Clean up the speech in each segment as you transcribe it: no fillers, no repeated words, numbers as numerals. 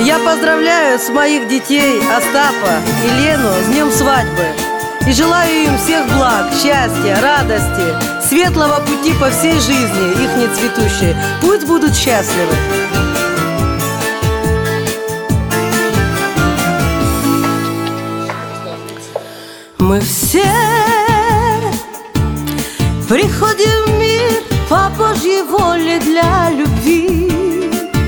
Я поздравляю с моих детей Остапа и Лену с днем свадьбы и желаю им всех благ, счастья, радости, светлого пути по всей жизни их нецветущей. Пусть будут счастливы. Мы все приходим в мир по Божьей воле для любви,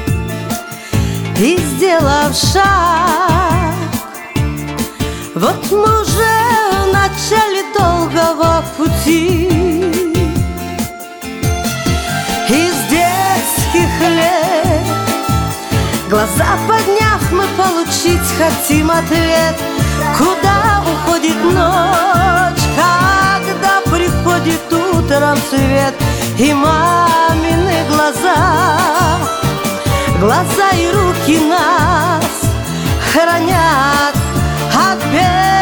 и сделав шаг, вот мы уже в начале долгого пути. Из детских лет, глаза подняв, мы получить хотим ответ. Куда уходит ночь, когда приходит утром свет? И мамины глаза, глаза и руки нас хранят от бед.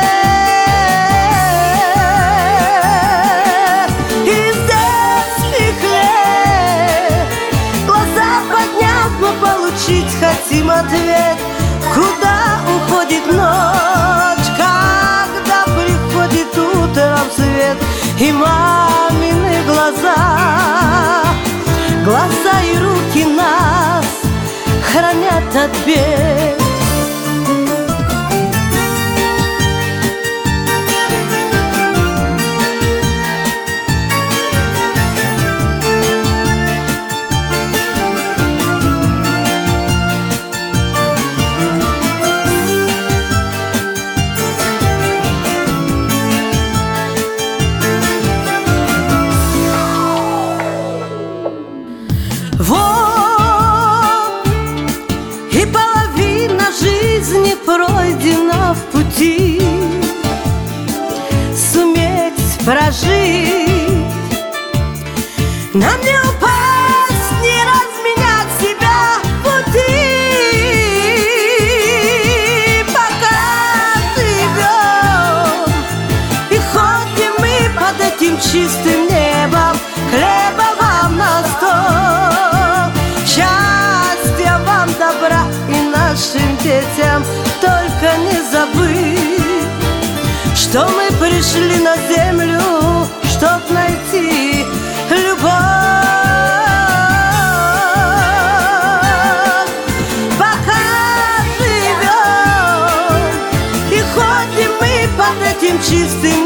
Из детских лет, глаза подняв, мы получить хотим ответ. Куда уходит ночь, когда приходит утром свет? И мамины глаза, глаза и руки нас хранят от бед. Вот и половина жизни пройдена в пути. Суметь прожить, нам не упасть, не разменять себя в пути. Пока живем и ходим мы под этим чистым небом, хлеба вам на стол, счастья вам, добра и нашим детям. Только не забыть, что мы пришли на землю, чтоб найти любовь. Пока живем и ходим мы под этим чистым